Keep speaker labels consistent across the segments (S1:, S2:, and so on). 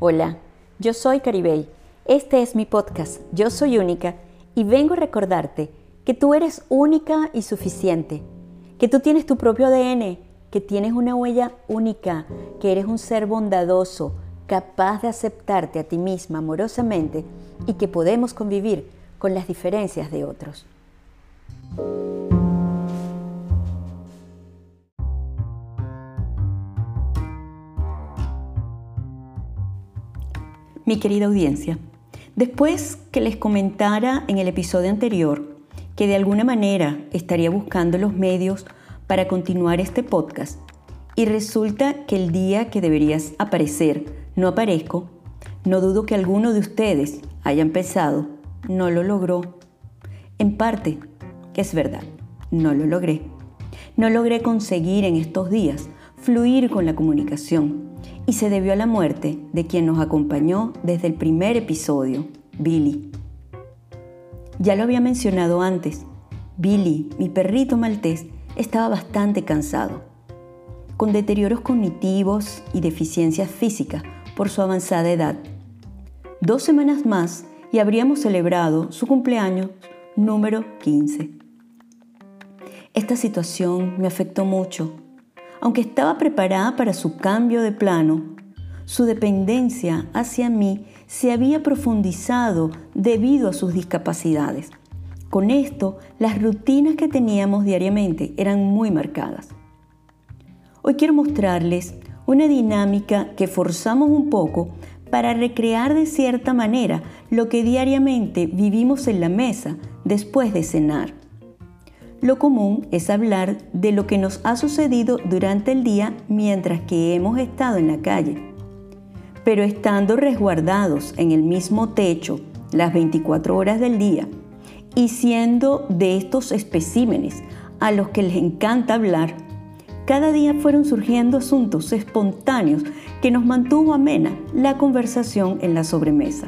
S1: Hola, yo soy Caribey. Este es mi podcast, Yo Soy Única, y vengo a recordarte que tú eres única y suficiente, que tú tienes tu propio ADN, que tienes una huella única, que eres un ser bondadoso, capaz de aceptarte a ti misma amorosamente y que podemos convivir con las diferencias de otros. Mi querida audiencia, después que les comentara en el episodio anterior que de alguna manera estaría buscando los medios para continuar este podcast y resulta que el día que deberías aparecer no aparezco, no dudo que alguno de ustedes haya empezado, no lo logró. En parte, es verdad, no lo logré. No logré conseguir en estos días fluir con la comunicación y se debió a la muerte de quien nos acompañó desde el primer episodio, Billy. Ya lo había mencionado antes, Billy, mi perrito maltés, estaba bastante cansado, con deterioros cognitivos y deficiencias físicas por su avanzada edad. 2 semanas más y habríamos celebrado su cumpleaños número 15. Esta situación me afectó mucho. Aunque estaba preparada para su cambio de plano, su dependencia hacia mí se había profundizado debido a sus discapacidades. Con esto, las rutinas que teníamos diariamente eran muy marcadas. Hoy quiero mostrarles una dinámica que forzamos un poco para recrear de cierta manera lo que diariamente vivimos en la mesa después de cenar. Lo común es hablar de lo que nos ha sucedido durante el día mientras que hemos estado en la calle. Pero estando resguardados en el mismo techo las 24 horas del día y siendo de estos especímenes a los que les encanta hablar, cada día fueron surgiendo asuntos espontáneos que nos mantuvo amena la conversación en la sobremesa.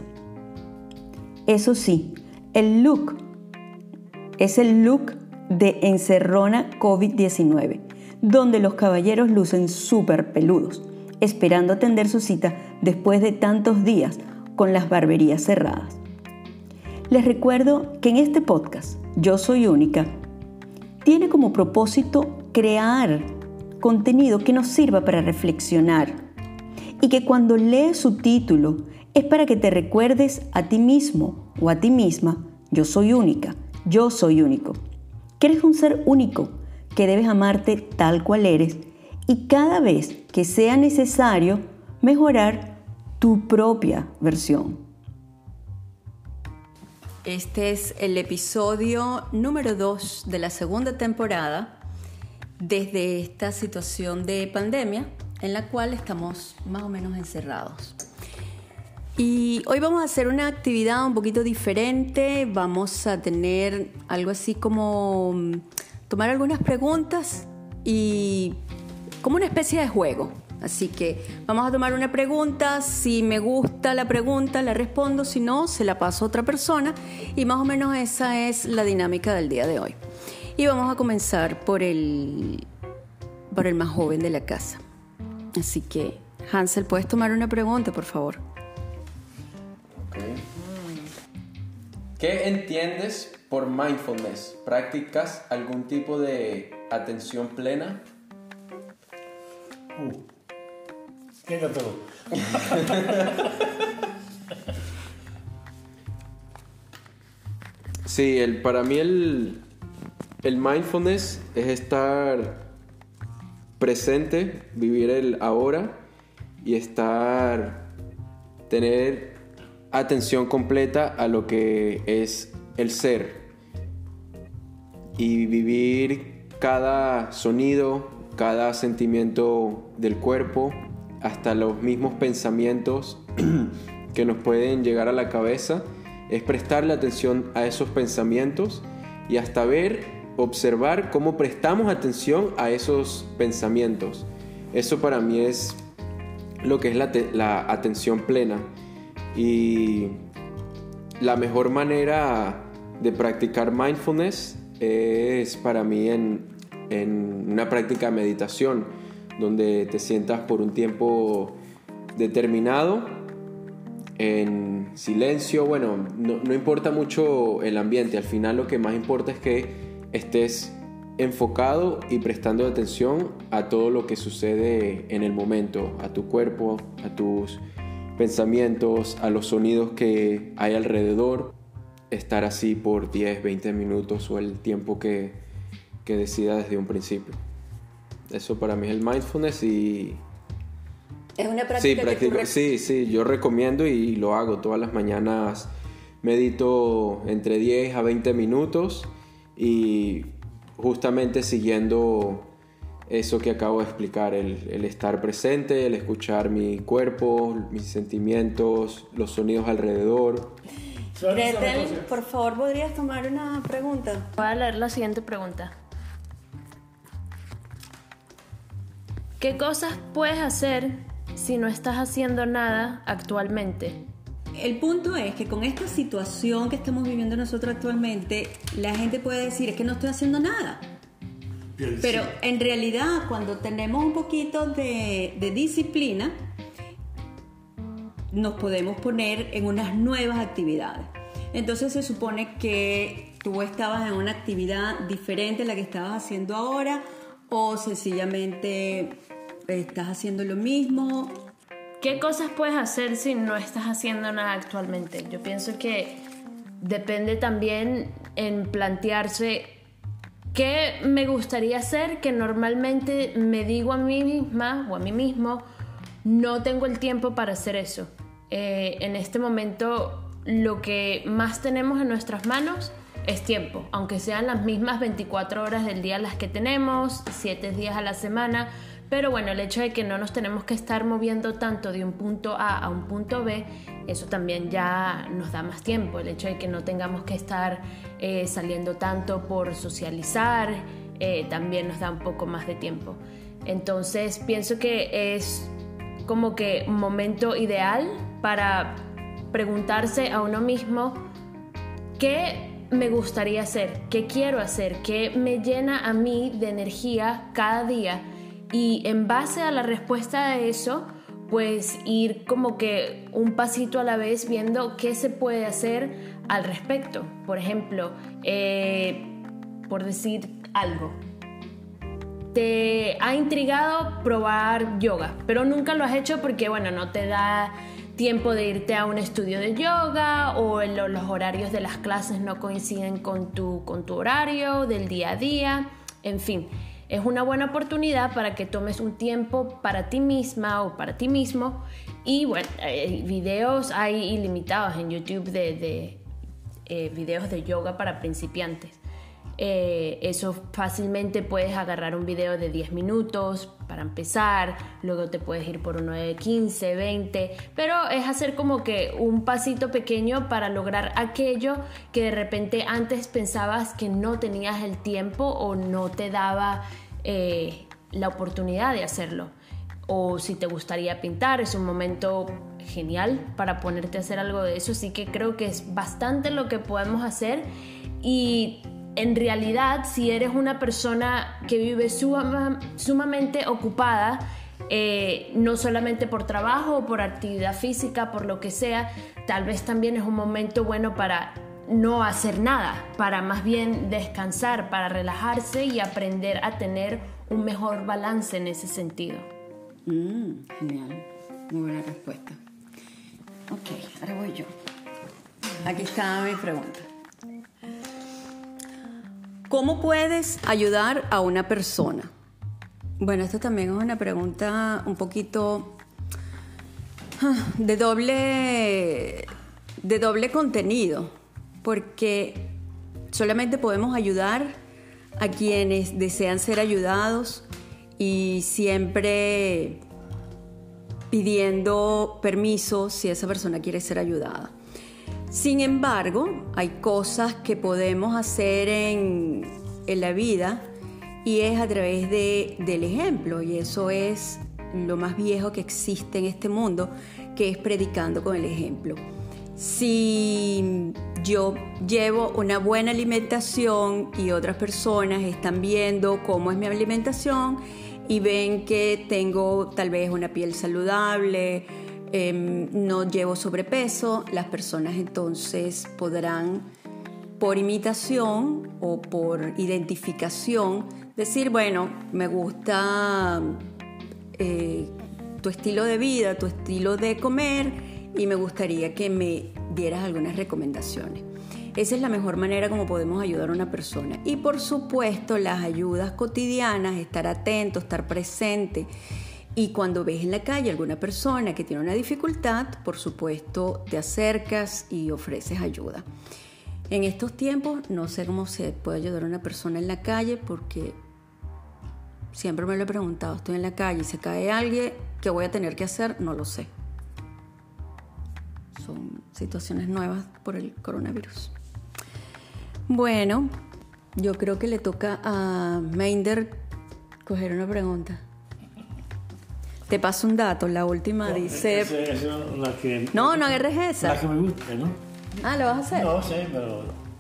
S1: Eso sí, el look es el look de encerrona COVID-19, donde los caballeros lucen súper peludos, esperando atender su cita después de tantos días con las barberías cerradas. Les recuerdo que en este podcast, Yo Soy Única, tiene como propósito crear contenido que nos sirva para reflexionar y que cuando lees su título es para que te recuerdes a ti mismo o a ti misma, yo soy única, yo soy único. Que eres un ser único, que debes amarte tal cual eres y cada vez que sea necesario mejorar tu propia versión. Este es el episodio número 2 de la segunda temporada desde esta situación de pandemia en la cual estamos más o menos encerrados. Y hoy vamos a hacer una actividad un poquito diferente. Vamos a tener algo así como tomar algunas preguntas y como una especie de juego. Así que vamos a tomar una pregunta. Si me gusta la pregunta, la respondo. Si no, se la paso a otra persona. Y más o menos esa es la dinámica del día de hoy. Y vamos a comenzar por el más joven de la casa. Así que, Hansel, ¿puedes tomar una pregunta, por favor?
S2: ¿Qué entiendes por mindfulness? ¿Practicas algún tipo de atención plena?
S3: Venga todo.
S2: Sí, para mí el mindfulness es estar presente, vivir el ahora y tener atención completa a lo que es el ser y vivir cada sonido, cada sentimiento del cuerpo, hasta los mismos pensamientos que nos pueden llegar a la cabeza. Es prestarle atención a esos pensamientos y hasta observar cómo prestamos atención a esos pensamientos. Eso para mí es lo que es la atención plena. Y la mejor manera de practicar mindfulness es para mí en una práctica de meditación, donde te sientas por un tiempo determinado en silencio. Bueno, no importa mucho el ambiente, al final lo que más importa es que estés enfocado y prestando atención a todo lo que sucede en el momento, a tu cuerpo, a tus pensamientos, a los sonidos que hay alrededor. Estar así por 10, 20 minutos o el tiempo que decida desde un principio. Eso para mí es el mindfulness y...
S1: Es una práctica
S2: sí, yo recomiendo y lo hago todas las mañanas. Medito entre 10 a 20 minutos y justamente siguiendo eso que acabo de explicar, el estar presente, el escuchar mi cuerpo, mis sentimientos, los sonidos alrededor.
S1: Gretel, por favor, ¿podrías tomar una pregunta?
S4: Voy a leer la siguiente pregunta. ¿Qué cosas puedes hacer si no estás haciendo nada actualmente?
S1: El punto es que con esta situación que estamos viviendo nosotros actualmente, la gente puede decir, es que no estoy haciendo nada. Pero en realidad, cuando tenemos un poquito de disciplina, nos podemos poner en unas nuevas actividades. Entonces se supone que tú estabas en una actividad diferente a la que estabas haciendo ahora, o sencillamente estás haciendo lo mismo.
S4: ¿Qué cosas puedes hacer si no estás haciendo nada actualmente? Yo pienso que depende también en plantearse qué me gustaría hacer, que normalmente me digo a mí misma o a mí mismo, no tengo el tiempo para hacer eso. En este momento lo que más tenemos en nuestras manos es tiempo, aunque sean las mismas 24 horas del día las que tenemos, 7 días a la semana. Pero bueno, el hecho de que no nos tenemos que estar moviendo tanto de un punto A a un punto B, eso también ya nos da más tiempo. El hecho de que no tengamos que estar saliendo tanto por socializar, también nos da un poco más de tiempo. Entonces pienso que es como que un momento ideal para preguntarse a uno mismo qué me gustaría hacer, qué quiero hacer, qué me llena a mí de energía cada día. Y en base a la respuesta a eso, pues ir como que un pasito a la vez viendo qué se puede hacer al respecto. Por ejemplo, por decir algo, te ha intrigado probar yoga, pero nunca lo has hecho porque, bueno, no te da tiempo de irte a un estudio de yoga o los horarios de las clases no coinciden con tu horario del día a día, en fin. Es una buena oportunidad para que tomes un tiempo para ti misma o para ti mismo. Y bueno, videos hay ilimitados en YouTube de videos de yoga para principiantes. Eso fácilmente puedes agarrar un video de 10 minutos para empezar, luego te puedes ir por uno de 15, 20, pero es hacer como que un pasito pequeño para lograr aquello que de repente antes pensabas que no tenías el tiempo o no te daba la oportunidad de hacerlo. O si te gustaría pintar, es un momento genial para ponerte a hacer algo de eso, así que creo que es bastante lo que podemos hacer. Y en realidad, si eres una persona que vive sumamente ocupada, no solamente por trabajo o por actividad física, por lo que sea, tal vez también es un momento bueno para no hacer nada, para más bien descansar, para relajarse y aprender a tener un mejor balance en ese sentido.
S1: Genial, muy buena respuesta. Ok, ahora voy yo. Aquí está mi pregunta. ¿Cómo puedes ayudar a una persona? Bueno, esto también es una pregunta un poquito de doble contenido, porque solamente podemos ayudar a quienes desean ser ayudados y siempre pidiendo permiso si esa persona quiere ser ayudada. Sin embargo, hay cosas que podemos hacer en la vida y es a través del ejemplo, y eso es lo más viejo que existe en este mundo, que es predicando con el ejemplo. Si yo llevo una buena alimentación y otras personas están viendo cómo es mi alimentación y ven que tengo tal vez una piel saludable, no llevo sobrepeso, las personas entonces podrán, por imitación o por identificación, decir, bueno, me gusta tu estilo de vida, tu estilo de comer, y me gustaría que me dieras algunas recomendaciones. Esa es la mejor manera como podemos ayudar a una persona. Y por supuesto, las ayudas cotidianas, estar atento, estar presente. Y cuando ves en la calle alguna persona que tiene una dificultad, por supuesto, te acercas y ofreces ayuda. En estos tiempos, no sé cómo se puede ayudar a una persona en la calle, porque siempre me lo he preguntado. Estoy en la calle y se cae alguien, ¿qué voy a tener que hacer? No lo sé. Son situaciones nuevas por el coronavirus. Bueno, yo creo que le toca a Meinder coger una pregunta. Te paso un dato, la última dice... No agarres esa.
S3: La que me gusta, ¿no?
S1: Ah, ¿lo vas a hacer?
S3: No sé, pero...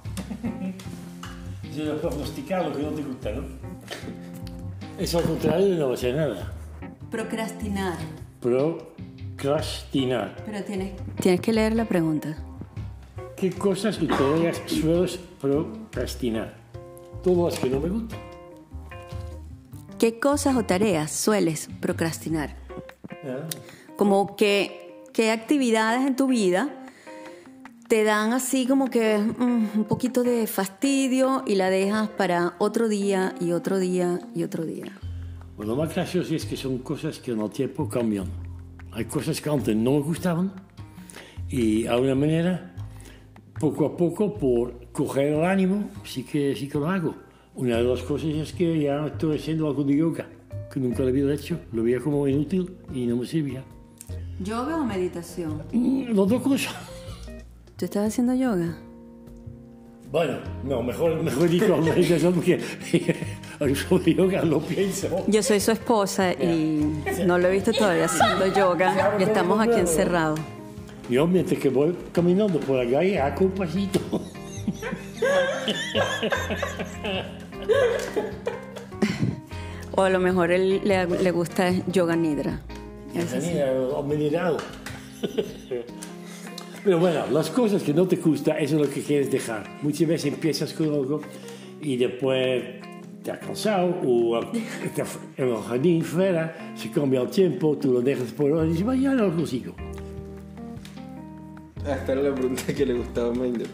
S3: Yo lo prognosticar lo que no te gusta, ¿no? Es al contrario de no hacer nada.
S1: Procrastinar.
S3: Procrastinar.
S1: Pero tienes que leer la pregunta.
S3: ¿Qué cosas y tareas sueles procrastinar? Todo las que no me gustan.
S1: ¿Qué cosas o tareas sueles procrastinar? Como que, ¿qué actividades en tu vida te dan así como que un poquito de fastidio y la dejas para otro día y otro día y otro día?
S3: Bueno, lo más gracioso es que son cosas que en el tiempo cambian. Hay cosas que antes no me gustaban y de alguna manera, poco a poco, por coger el ánimo, sí que lo hago. Una de las cosas es que ya estoy haciendo algo de yoga, que nunca lo había hecho. Lo veía como inútil y no me servía.
S1: ¿Yoga o meditación?
S3: Las dos cosas.
S1: ¿Tú estás haciendo yoga?
S3: Bueno, no, mejor digo meditación porque sobre yoga lo pienso.
S1: Yo soy su esposa y no lo he visto todavía haciendo yoga y estamos aquí encerrados.
S3: Yo mientras que voy caminando por la calle hago un pasito.
S1: O a lo mejor él le gusta yoga nidra.
S3: Pero bueno, las cosas que no te gustan, eso es lo que quieres dejar. Muchas veces empiezas con algo y después te has cansado o estás en el jardín fuera, se cambia el tiempo, tú lo dejas por horas y dices, ya no lo consigo.
S2: Esta era la pregunta que le gustaba a Meinder.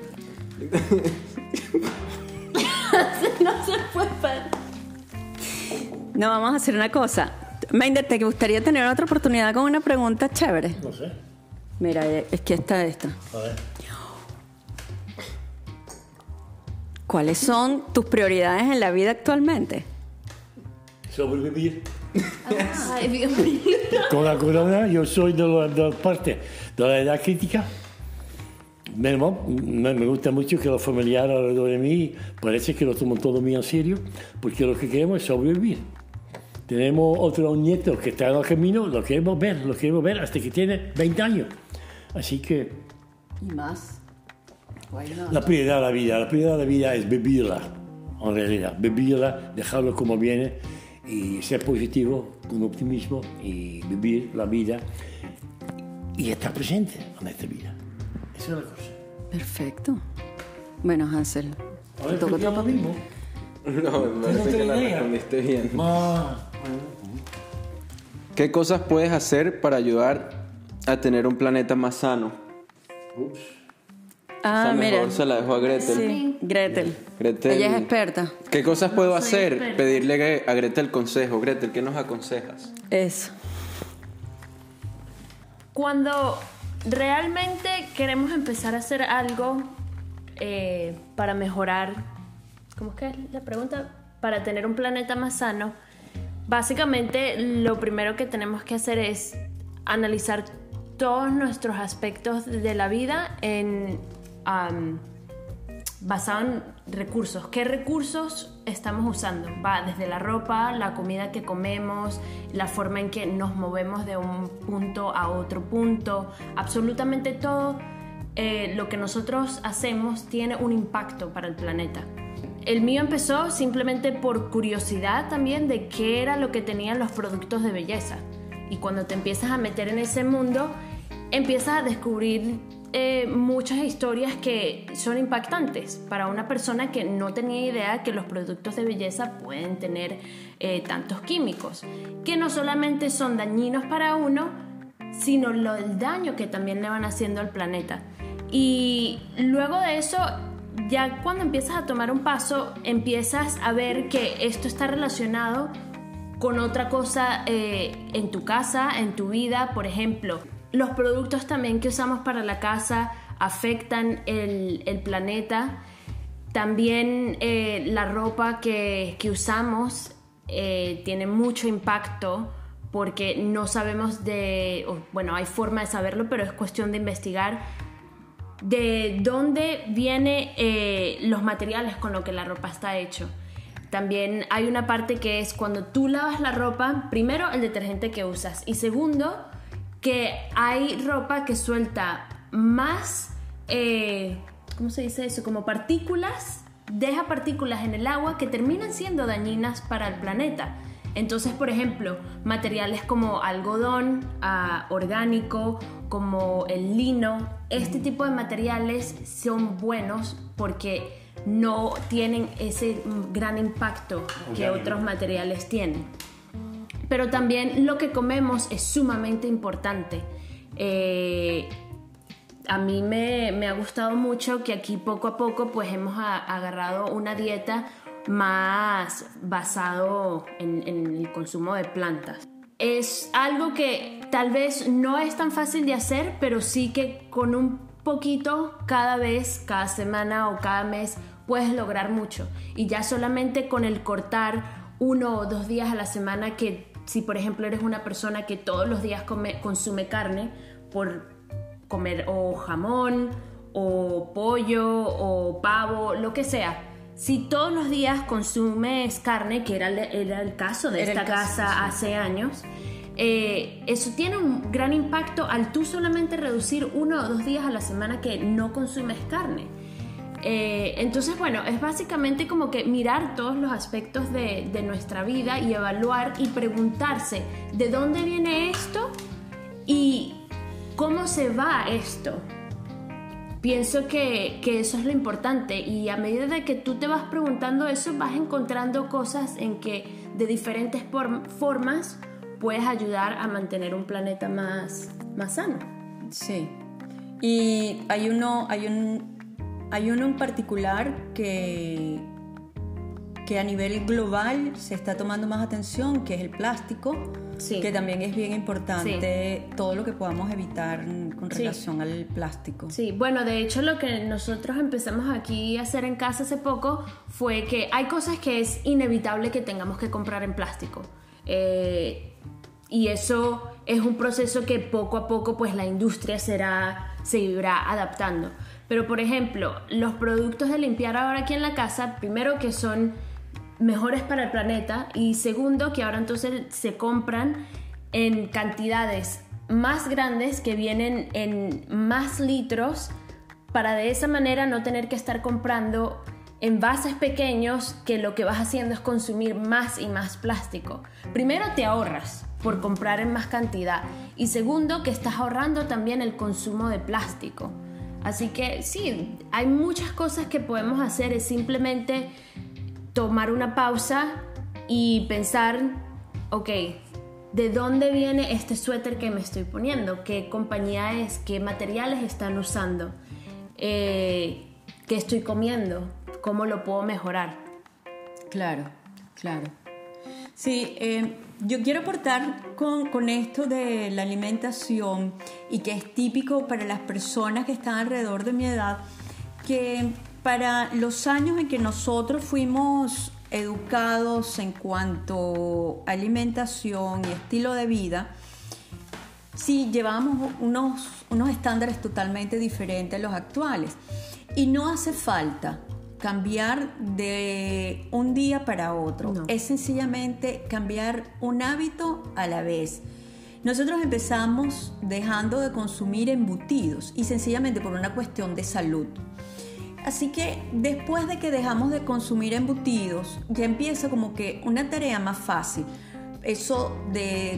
S1: No se puede parar. No, vamos a hacer una cosa. Meinder, ¿te gustaría tener otra oportunidad con una pregunta chévere?
S3: No sé.
S1: Mira, es que esta.
S3: A ver.
S1: ¿Cuáles son tus prioridades en la vida actualmente?
S3: Sobrevivir.
S4: Ay, Dios mío.
S3: Con la corona, yo soy de la parte de la edad crítica. Me gusta mucho que los familiares alrededor de mí parece que lo toman todo muy en serio, porque lo que queremos es sobrevivir. Tenemos otro nieto que está en el camino, lo queremos ver hasta que tiene 20 años. Así que...
S1: ¿Y más?
S3: La prioridad de la vida es vivirla, en realidad. Vivirla, dejarlo como viene y ser positivo, con optimismo y vivir la vida y estar presente en esta vida. Esa es la cosa.
S1: Perfecto. Bueno, Hansel,
S3: A ver,
S1: ¿te toca
S3: ¿por qué
S1: otra
S3: lo mismo?
S2: No, me parece que la respondiste bien. ¿Qué cosas puedes hacer para ayudar a tener un planeta más sano?
S3: Ups.
S1: Ah,
S2: Esa
S1: mira.
S2: mejor se la dejo a Gretel.
S1: Sí, Gretel.
S2: Gretel.
S1: Ella es experta.
S2: ¿Qué cosas puedo
S4: soy
S2: hacer?
S4: experta.
S2: Pedirle a Gretel consejo. Gretel, ¿qué nos aconsejas?
S1: Eso.
S4: Cuando realmente queremos empezar a hacer algo para mejorar, ¿cómo es que es la pregunta? Para tener un planeta más sano, básicamente lo primero que tenemos que hacer es analizar todos nuestros aspectos de la vida basado en recursos. ¿Qué recursos estamos usando? Va desde la ropa, la comida que comemos, la forma en que nos movemos de un punto a otro punto. Absolutamente todo lo que nosotros hacemos tiene un impacto para el planeta. El mío empezó simplemente por curiosidad también de qué era lo que tenían los productos de belleza. Y cuando te empiezas a meter en ese mundo, empiezas a descubrir muchas historias que son impactantes para una persona que no tenía idea que los productos de belleza pueden tener tantos químicos, que no solamente son dañinos para uno, sino el daño que también le van haciendo al planeta. Y luego de eso, ya cuando empiezas a tomar un paso, empiezas a ver que esto está relacionado con otra cosa en tu casa, en tu vida. Por ejemplo, los productos también que usamos para la casa afectan el planeta. También la ropa que usamos tiene mucho impacto, porque no sabemos hay forma de saberlo, pero es cuestión de investigar de dónde vienen los materiales con los que la ropa está hecho. También hay una parte que es cuando tú lavas la ropa, primero el detergente que usas, y segundo que hay ropa que suelta más, ¿cómo se dice eso? Como partículas, deja partículas en el agua que terminan siendo dañinas para el planeta. Entonces, por ejemplo, materiales como algodón orgánico, como el lino, este tipo de materiales son buenos porque no tienen ese gran impacto que otros materiales tienen. Pero también lo que comemos es sumamente importante. A mí me ha gustado mucho que aquí poco a poco pues hemos agarrado una dieta más basado en el consumo de plantas. Es algo que tal vez no es tan fácil de hacer, pero sí que con un poquito cada vez, cada semana o cada mes puedes lograr mucho. Y ya solamente con el cortar 1 o 2 días a la semana, que si por ejemplo eres una persona que todos los días consume carne, por comer o jamón o pollo o pavo, lo que sea. Si todos los días consumes carne, que era el caso de esta casa hace años, eso tiene un gran impacto al tú solamente reducir 1 o 2 días a la semana que no consumes carne. Entonces, bueno, es básicamente como que mirar todos los aspectos de nuestra vida y evaluar y preguntarse de dónde viene esto y cómo se va esto. Pienso que eso es lo importante, y a medida de que tú te vas preguntando eso, vas encontrando cosas en que de diferentes formas puedes ayudar a mantener un planeta más sano.
S1: Sí. Y hay uno en particular que a nivel global se está tomando más atención, que es el plástico, sí, que también es bien importante, sí, todo lo que podamos evitar con relación, sí, al plástico.
S4: Sí, bueno, de hecho lo que nosotros empezamos aquí a hacer en casa hace poco fue que hay cosas que es inevitable que tengamos que comprar en plástico. Y eso es un proceso que poco a poco pues la industria se irá adaptando. Pero por ejemplo, los productos de limpiar ahora aquí en la casa, primero que son mejores para el planeta, y segundo que ahora entonces se compran en cantidades más grandes que vienen en más litros, para de esa manera no tener que estar comprando envases pequeños, que lo que vas haciendo es consumir más y más plástico. Primero te ahorras por comprar en más cantidad, y segundo que estás ahorrando también el consumo de plástico. Así que sí, hay muchas cosas que podemos hacer, es simplemente tomar una pausa y pensar, ok, ¿de dónde viene este suéter que me estoy poniendo? ¿Qué compañía es? ¿Qué materiales están usando? ¿Qué estoy comiendo? ¿Cómo lo puedo mejorar?
S1: Claro, claro. Sí, yo quiero aportar con esto de la alimentación, y que es típico para las personas que están alrededor de mi edad, que para los años en que nosotros fuimos educados en cuanto a alimentación y estilo de vida, sí llevábamos unos estándares totalmente diferentes a los actuales, y no hace falta cambiar de un día para otro, no. Es sencillamente cambiar un hábito a la vez. Nosotros empezamos dejando de consumir embutidos, y sencillamente por una cuestión de salud. Así que después de que dejamos de consumir embutidos, ya empieza como que una tarea más fácil. Eso de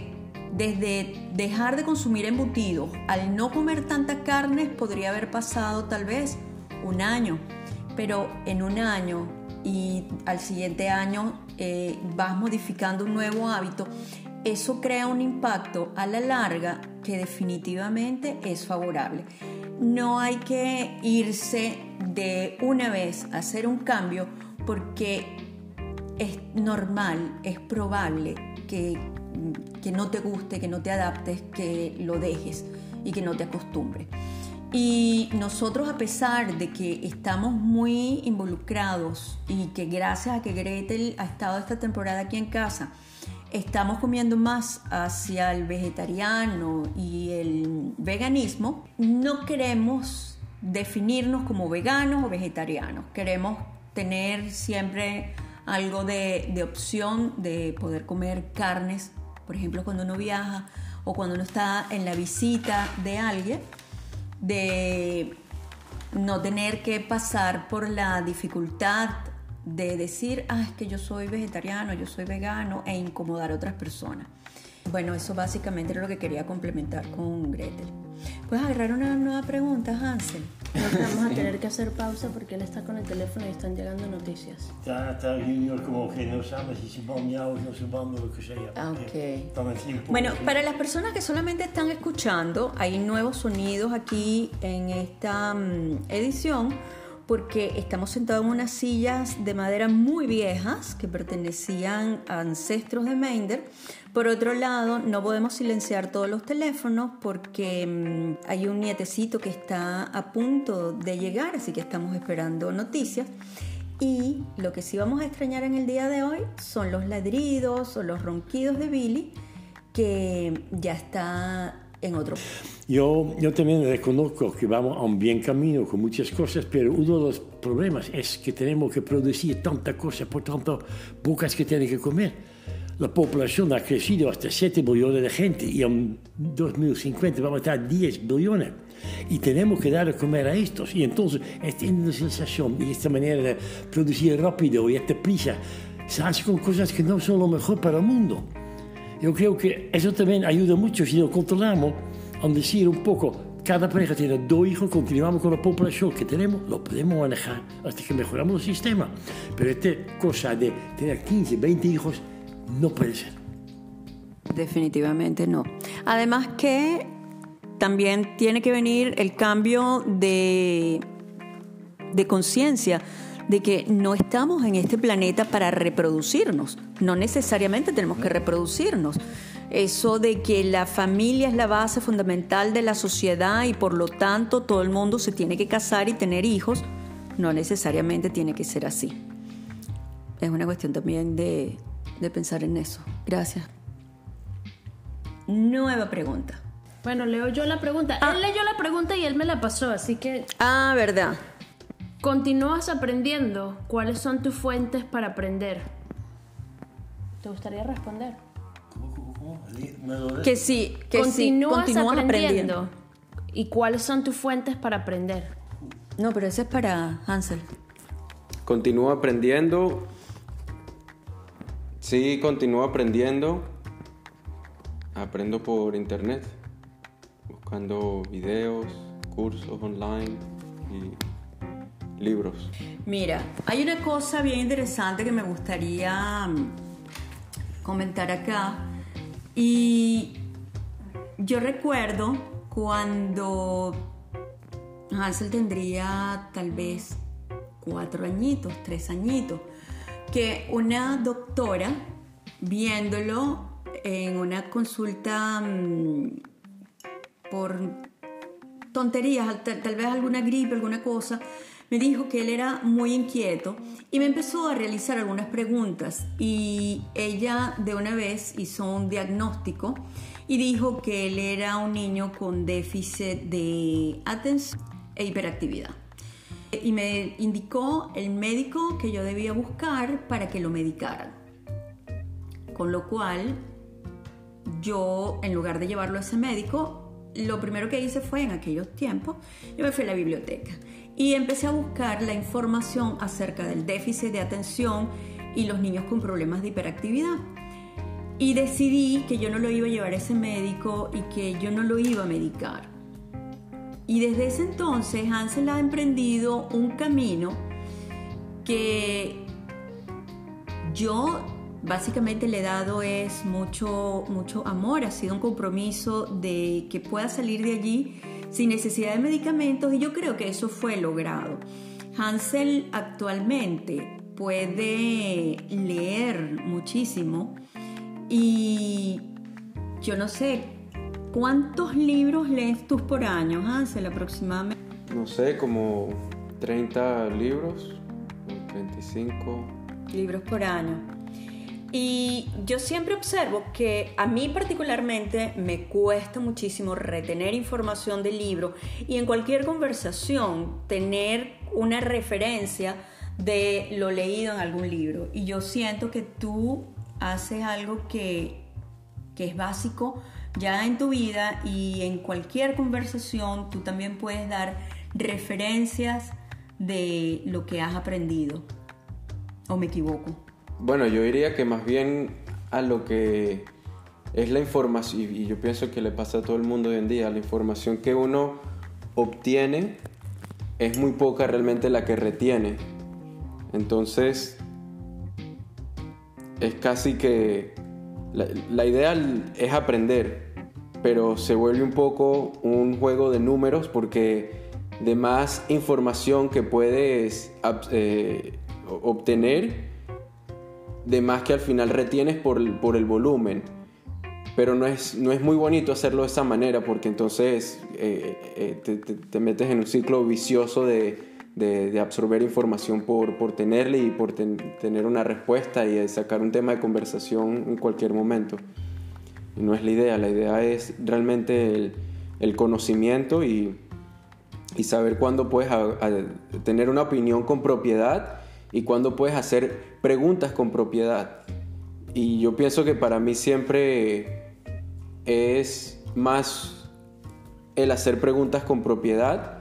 S1: Desde dejar de consumir embutidos al no comer tantas carnes podría haber pasado tal vez un año, pero en un año y al siguiente año vas modificando un nuevo hábito. Eso crea un impacto a la larga que definitivamente es favorable. No hay que irse de una vez a hacer un cambio porque es normal, es probable que no te guste, que no te adaptes, que lo dejes y que no te acostumbres. Y nosotros, a pesar de que estamos muy involucrados y que gracias a que Gretel ha estado esta temporada aquí en casa, estamos comiendo más hacia el vegetariano y el veganismo, no queremos definirnos como veganos o vegetarianos. Queremos tener siempre algo de opción de poder comer carnes, por ejemplo, cuando uno viaja o cuando uno está en la visita de alguien, de no tener que pasar por la dificultad de decir, es que yo soy vegetariano, yo soy vegano, e incomodar a otras personas. Bueno, eso básicamente era lo que quería complementar con Gretel. ¿Puedes agarrar una nueva pregunta, Hansel?
S4: Creo que vamos a tener que hacer pausa porque él está con el teléfono y están llegando noticias.
S3: Está Junior como que no sabe si se van ya o no se van, lo que sea.
S1: Okay. Bueno, para las personas que solamente están escuchando, hay nuevos sonidos aquí en esta edición, porque estamos sentados en unas sillas de madera muy viejas que pertenecían a ancestros de Meinder. Por otro lado, no podemos silenciar todos los teléfonos porque hay un nietecito que está a punto de llegar, así que estamos esperando noticias. Y lo que sí vamos a extrañar en el día de hoy son los ladridos o los ronquidos de Billy, que ya está en otro.
S3: Yo también reconozco que vamos a un bien camino con muchas cosas, pero uno de los problemas es que tenemos que producir tanta cosa, por tanto, pocas que tienen que comer. La población ha crecido hasta 7 billones de gente y en 2050 vamos a estar 10 billones. Y tenemos que dar de comer a estos. Y entonces esta industrialización y esta manera de producir rápido y esta prisa se hace con cosas que no son lo mejor para el mundo. Yo creo que eso también ayuda mucho si lo controlamos a decir un poco, cada pareja tiene 2 hijos, continuamos con la población que tenemos, lo podemos manejar hasta que mejoramos el sistema. Pero esta cosa de tener 15, 20 hijos no puede ser.
S1: Definitivamente no. Además que también tiene que venir el cambio de conciencia de que no estamos en este planeta para reproducirnos. No necesariamente tenemos que reproducirnos. Eso de que la familia es la base fundamental de la sociedad y por lo tanto todo el mundo se tiene que casar y tener hijos, no necesariamente tiene que ser así. Es una cuestión también de pensar en eso. Gracias. Nueva pregunta.
S4: Bueno, leo yo la pregunta. Él leyó la pregunta y él me la pasó, así que...
S1: verdad.
S4: ¿Continúas aprendiendo? ¿Cuáles son tus fuentes para aprender? ¿Te gustaría responder?
S3: ¿Cómo?
S1: Que sí,
S4: ¿Continúas
S1: aprendiendo.
S4: ¿Y cuáles son tus fuentes para aprender?
S1: No, pero ese es para Hansel.
S2: Continúo aprendiendo. Sí, continúo aprendiendo. Aprendo por internet, buscando videos, cursos online y libros.
S1: Mira, hay una cosa bien interesante que me gustaría comentar acá. Y yo recuerdo cuando Hansel tendría tal vez 4 añitos, 3 añitos, que una doctora, viéndolo en una consulta por tonterías, tal vez alguna gripe, alguna cosa, me dijo que él era muy inquieto y me empezó a realizar algunas preguntas y ella de una vez hizo un diagnóstico y dijo que él era un niño con déficit de atención e hiperactividad. Y me indicó el médico que yo debía buscar para que lo medicaran. Con lo cual, yo, en lugar de llevarlo a ese médico, lo primero que hice fue, en aquellos tiempos, yo me fui a la biblioteca y empecé a buscar la información acerca del déficit de atención y los niños con problemas de hiperactividad. Y decidí que yo no lo iba a llevar a ese médico y que yo no lo iba a medicar. Y desde ese entonces Hansel ha emprendido un camino que yo básicamente le he dado es mucho amor, ha sido un compromiso de que pueda salir de allí sin necesidad de medicamentos, y yo creo que eso fue logrado. Hansel actualmente puede leer muchísimo y yo no sé, ¿cuántos libros lees tú por año, Hansel, aproximadamente?
S2: No sé, como 30 libros, 35
S1: libros por año. Y yo siempre observo que a mí particularmente me cuesta muchísimo retener información del libro y en cualquier conversación tener una referencia de lo leído en algún libro. Y yo siento que tú haces algo que es básico ya en tu vida, y en cualquier conversación tú también puedes dar referencias de lo que has aprendido. ¿O me equivoco?
S2: Bueno, yo diría que más bien a lo que es la información, y yo pienso que le pasa a todo el mundo hoy en día, la información que uno obtiene es muy poca realmente la que retiene. Entonces, es casi que la idea es aprender, pero se vuelve un poco un juego de números, porque de más información que puedes obtener, de más que al final retienes por el volumen. Pero no es muy bonito hacerlo de esa manera, porque entonces te metes en un ciclo vicioso de absorber información por tenerle y por tener una respuesta y de sacar un tema de conversación en cualquier momento. Y no es la idea es realmente el conocimiento y saber cuándo puedes tener una opinión con propiedad y cuándo puedes hacer preguntas con propiedad. Y yo pienso que para mí siempre es más el hacer preguntas con propiedad,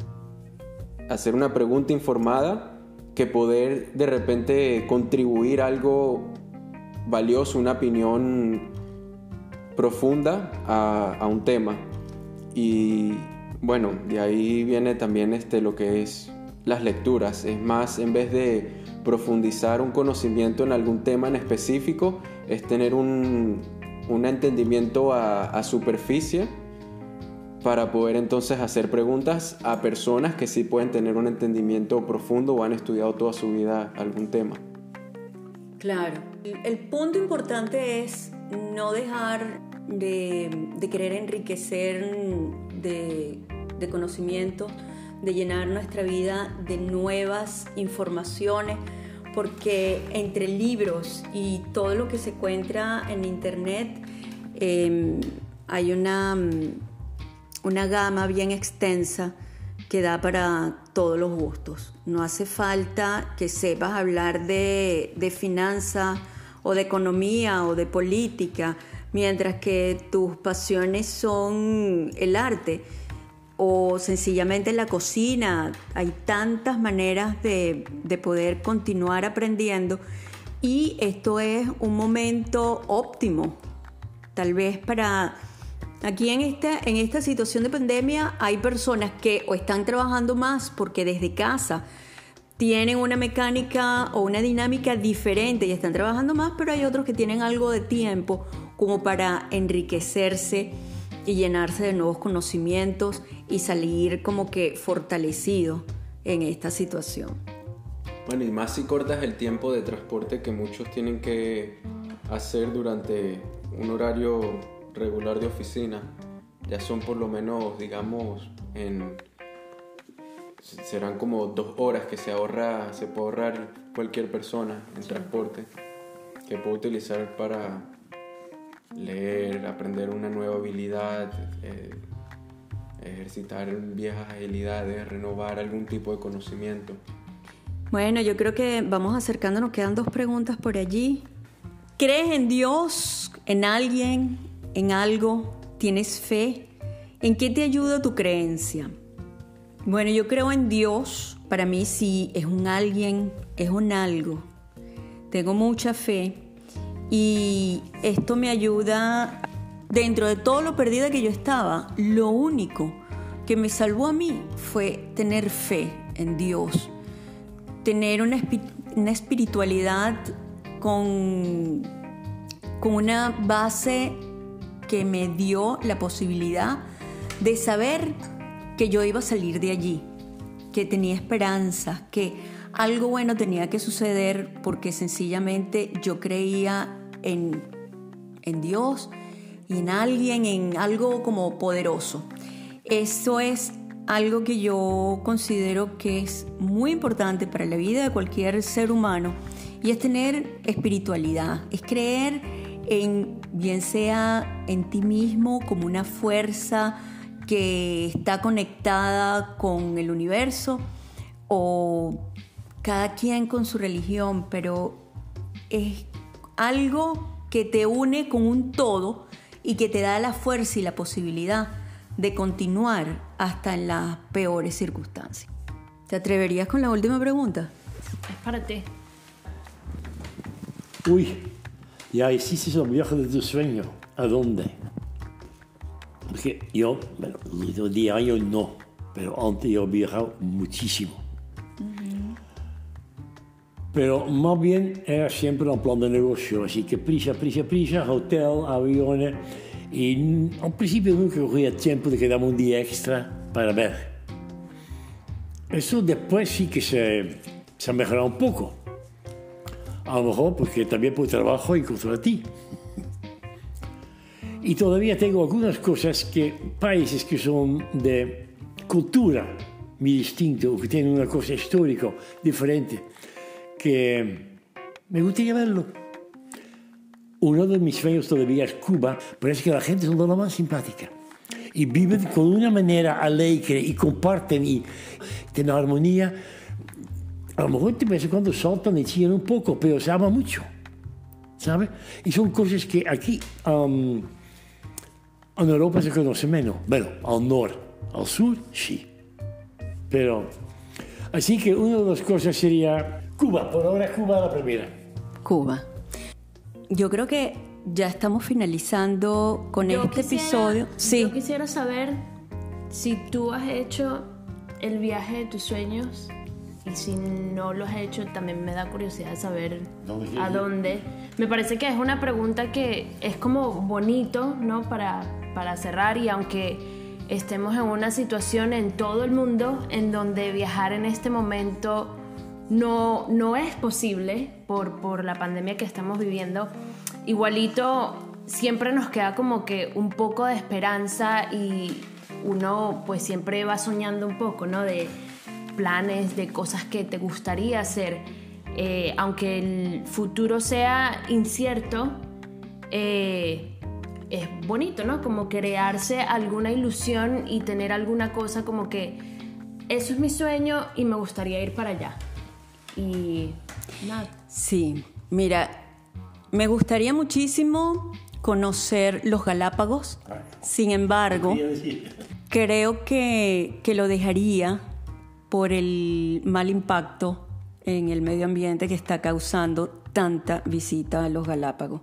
S2: hacer una pregunta informada, que poder de repente contribuir algo valioso, una opinión profunda a un tema. Y bueno, de ahí viene también lo que es las lecturas. Es más, en vez de profundizar un conocimiento en algún tema en específico, es tener un entendimiento a superficie, para poder entonces hacer preguntas a personas que sí pueden tener un entendimiento profundo o han estudiado toda su vida algún tema.
S1: Claro. El punto importante es no dejar de querer enriquecer de conocimiento, de llenar nuestra vida de nuevas informaciones, porque entre libros y todo lo que se encuentra en internet hay una gama bien extensa que da para todos los gustos. No hace falta que sepas hablar de finanzas o de economía o de política, mientras que tus pasiones son el arte o sencillamente la cocina. Hay tantas maneras de poder continuar aprendiendo, y esto es un momento óptimo. Tal vez para aquí en esta situación de pandemia hay personas que o están trabajando más porque desde casa tienen una mecánica o una dinámica diferente y están trabajando más, pero hay otros que tienen algo de tiempo como para enriquecerse y llenarse de nuevos conocimientos y salir como que fortalecido en esta situación.
S2: Bueno, y más si cortas el tiempo de transporte que muchos tienen que hacer durante un horario regular de oficina. Ya son por lo menos, digamos, serán como 2 horas que se puede ahorrar cualquier persona en transporte, que puede utilizar para leer, aprender una nueva habilidad, ejercitar viejas habilidades, renovar algún tipo de conocimiento.
S1: Bueno, yo creo que vamos acercándonos, quedan 2 preguntas por allí. ¿Crees en Dios, en alguien, en algo? ¿Tienes fe? ¿En qué te ayuda tu creencia? Bueno, yo creo en Dios. Para mí sí, es un alguien, es un algo. Tengo mucha fe Y esto me ayuda, dentro de todo lo perdida que yo estaba, lo único que me salvó a mí fue tener fe en Dios, tener una espiritualidad con una base que me dio la posibilidad de saber que yo iba a salir de allí, que tenía esperanza, que algo bueno tenía que suceder porque sencillamente yo creía en Dios y en alguien, en algo como poderoso. Eso es algo que yo considero que es muy importante para la vida de cualquier ser humano, y es tener espiritualidad, es creer en, bien sea en ti mismo como una fuerza que está conectada con el universo, o cada quien con su religión, pero es algo que te une con un todo y que te da la fuerza y la posibilidad de continuar hasta en las peores circunstancias. ¿Te atreverías con la última pregunta?
S4: Es para ti.
S3: Uy, ya hiciste el viaje de tu sueño. ¿A dónde? Porque yo, bueno, los 10 años no, pero antes yo he viajado muchísimo. Pero más bien era siempre un plan de negocio, así que prisa, hotel, aviones. Y al principio nunca cogía tiempo de quedarme un día extra para ver. Eso después sí que se ha mejorado un poco. A lo mejor porque también por trabajo encontré a ti. Y todavía tengo algunas cosas países que son de cultura muy distinta, o que tienen una cosa histórica diferente, que me gustaría verlo. Uno de mis sueños todavía es Cuba, pero es que la gente es una más simpática. Y viven con una manera alegre y comparten y tienen armonía. A lo mejor de vez en cuando saltan y chillan un poco, pero se ama mucho, ¿sabes? Y son cosas que aquí en Europa se conoce menos. Bueno, al norte, al sur, sí. Pero, así que una de las cosas sería Cuba. Por ahora Cuba la primera.
S1: Cuba. Yo creo que ya estamos finalizando con este episodio. Sí.
S4: Yo quisiera saber si tú has hecho el viaje de tus sueños, y si no lo has hecho, también me da curiosidad saber a dónde. Me parece que es una pregunta que es como bonito, ¿no? Para cerrar, y aunque estemos en una situación en todo el mundo en donde viajar en este momento no es posible por la pandemia que estamos viviendo, igualito siempre nos queda como que un poco de esperanza, y uno pues siempre va soñando un poco, ¿no? De planes, de cosas que te gustaría hacer, aunque el futuro sea incierto, es bonito, ¿no? Como crearse alguna ilusión y tener alguna cosa como que eso es mi sueño y me gustaría ir para allá. Y nada.
S1: Sí, mira, me gustaría muchísimo conocer los Galápagos. Sin embargo, creo que lo dejaría por el mal impacto en el medio ambiente que está causando tanta visita a los Galápagos.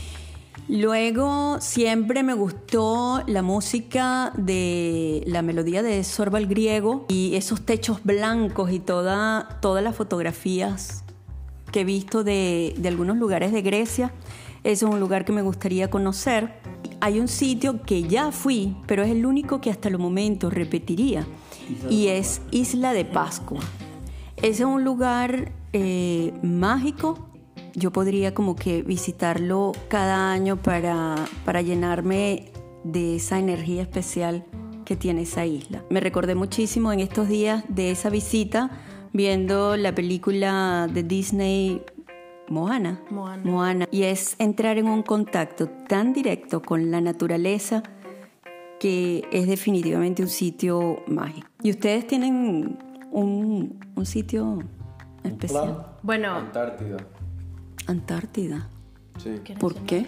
S1: Luego siempre me gustó la música de la melodía de Sorba el Griego y esos techos blancos y todas las fotografías que he visto de algunos lugares de Grecia. Ese es un lugar que me gustaría conocer. Hay un sitio que ya fui, pero es el único que hasta el momento repetiría, y es Isla de Pascua. Ese es un lugar mágico. Yo podría como que visitarlo cada año para llenarme de esa energía especial que tiene esa isla. Me recordé muchísimo en estos días de esa visita viendo la película de Disney Moana. Y es entrar en un contacto tan directo con la naturaleza que es definitivamente un sitio mágico. ¿Y ustedes tienen un sitio especial?
S4: Bueno,
S1: Antártida.
S2: Sí.
S1: ¿Por qué?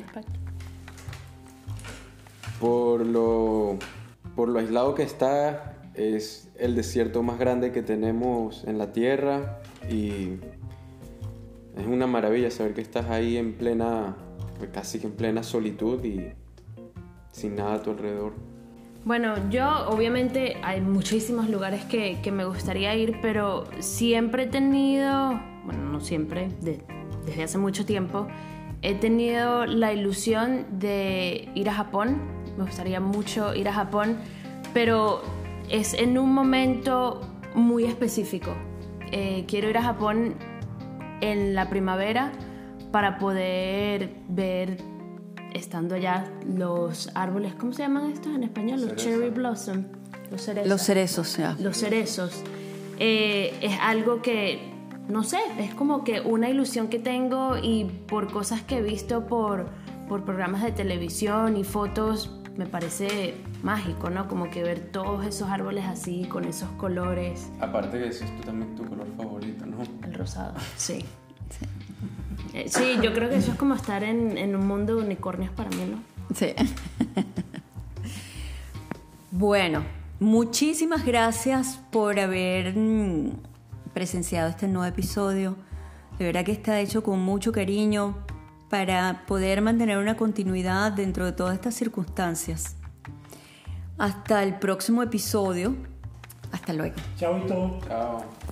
S2: Por lo aislado que está, es el desierto más grande que tenemos en la Tierra, y es una maravilla saber que estás ahí en plena casi que en plena solitud y sin nada a tu alrededor.
S4: Bueno, yo obviamente hay muchísimos lugares que me gustaría ir, pero siempre he tenido, bueno, no siempre, desde hace mucho tiempo, he tenido la ilusión de ir a Japón. Me gustaría mucho ir a Japón, pero es en un momento muy específico. Quiero ir a Japón en la primavera para poder ver, estando allá, los árboles, ¿cómo se llaman estos en español? Los cherry blossom, los cerezos.
S1: Los cerezos, ya.
S4: Los cerezos. Es algo que, no sé, es como que una ilusión que tengo, y por cosas que he visto por programas de televisión y fotos, me parece mágico, ¿no? Como que ver todos esos árboles así, con esos colores.
S2: Aparte que ese es también tu color favorito, ¿no?
S4: El rosado, sí. Sí, yo creo que eso es como estar en un mundo de unicornios para mí, ¿no?
S1: Sí. Bueno, muchísimas gracias por haber presenciado este nuevo episodio. De verdad que está hecho con mucho cariño para poder mantener una continuidad dentro de todas estas circunstancias. Hasta el próximo episodio. Hasta luego.
S3: Chao, Ito.
S2: Chao.